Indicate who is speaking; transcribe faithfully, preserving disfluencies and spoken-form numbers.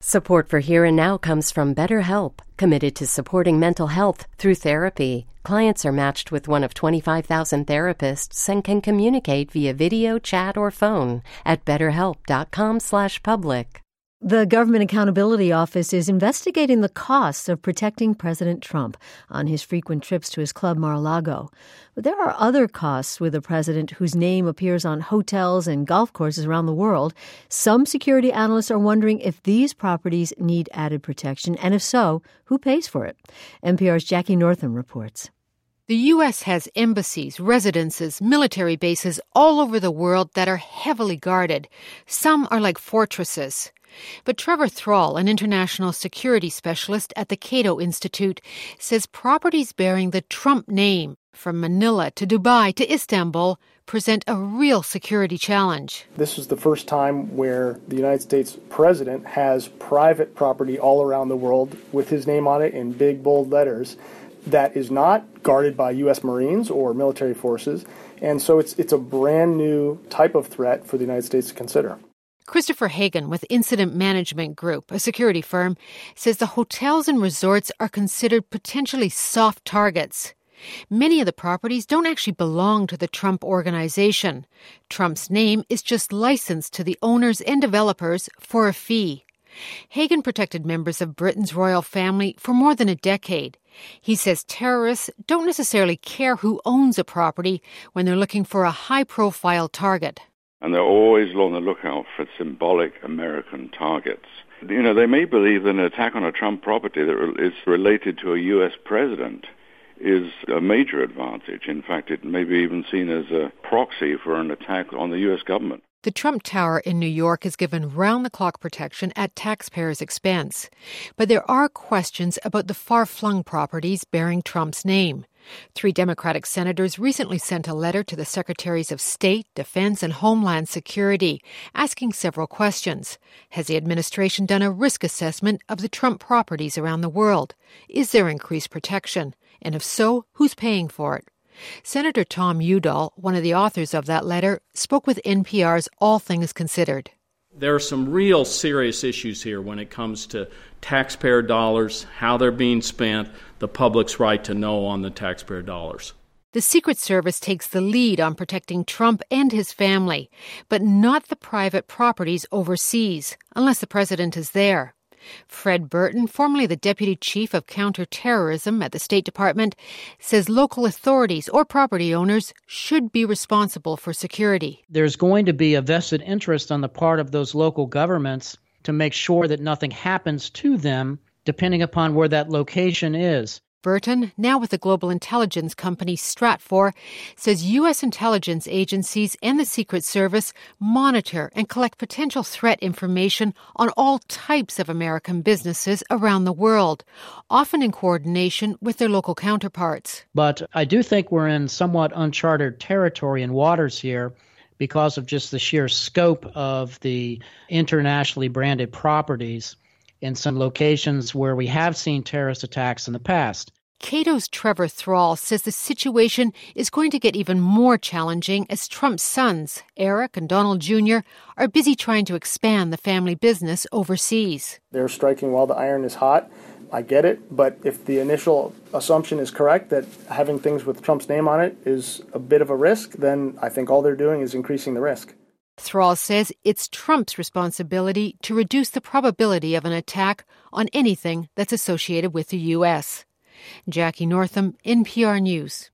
Speaker 1: Support for Here and Now comes from BetterHelp, committed to supporting mental health through therapy. Clients are matched with one of twenty-five thousand therapists and can communicate via video, chat, or phone at betterhelp.com slash public.
Speaker 2: The Government Accountability Office is investigating the costs of protecting President Trump on his frequent trips to his club Mar-a-Lago. But there are other costs with a president whose name appears on hotels and golf courses around the world. Some security analysts are wondering if these properties need added protection, and if so, who pays for it? N P R's Jackie Northam reports.
Speaker 3: The U S has embassies, residences, military bases all over the world that are heavily guarded. Some are like fortresses. But Trevor Thrall, an international security specialist at the Cato Institute, says properties bearing the Trump name, from Manila to Dubai to Istanbul, present a real security challenge.
Speaker 4: This is the first time where the United States president has private property all around the world with his name on it in big, bold letters that is not guarded by U S Marines or military forces. And so it's it's a brand new type of threat for the United States to consider.
Speaker 3: Christopher Hagan with Incident Management Group, a security firm, says the hotels and resorts are considered potentially soft targets. Many of the properties don't actually belong to the Trump organization. Trump's name is just licensed to the owners and developers for a fee. Hagan protected members of Britain's royal family for more than a decade. He says terrorists don't necessarily care who owns a property when they're looking for a high-profile target.
Speaker 5: And they're always on the lookout for symbolic American targets. You know, they may believe that an attack on a Trump property that is related to a U S president is a major advantage. In fact, it may be even seen as a proxy for an attack on the U S government.
Speaker 3: The Trump Tower in New York is given round-the-clock protection at taxpayers' expense. But there are questions about the far-flung properties bearing Trump's name. Three Democratic senators recently sent a letter to the Secretaries of State, Defense, and Homeland Security, asking several questions. Has the administration done a risk assessment of the Trump properties around the world? Is there increased protection? And if so, who's paying for it? Senator Tom Udall, one of the authors of that letter, spoke with N P R's All Things Considered.
Speaker 6: There are some real serious issues here when it comes to taxpayer dollars, how they're being spent, the public's right to know on the taxpayer dollars.
Speaker 3: The Secret Service takes the lead on protecting Trump and his family, but not the private properties overseas, unless the president is there. Fred Burton, formerly the deputy chief of counterterrorism at the State Department, says local authorities or property owners should be responsible for security.
Speaker 7: There's going to be a vested interest on the part of those local governments to make sure that nothing happens to them, depending upon where that location is.
Speaker 3: Burton, now with the global intelligence company Stratfor, says U S intelligence agencies and the Secret Service monitor and collect potential threat information on all types of American businesses around the world, often in coordination with their local counterparts.
Speaker 7: But I do think we're in somewhat uncharted territory and waters here because of just the sheer scope of the internationally branded properties in some locations where we have seen terrorist attacks in the past.
Speaker 3: Cato's Trevor Thrall says the situation is going to get even more challenging as Trump's sons, Eric and Donald Junior, are busy trying to expand the family business overseas.
Speaker 4: They're striking while the iron is hot. I get it, but if the initial assumption is correct that having things with Trump's name on it is a bit of a risk, then I think all they're doing is increasing the risk.
Speaker 3: Thrall says it's Trump's responsibility to reduce the probability of an attack on anything that's associated with the U S. Jackie Northam, N P R News.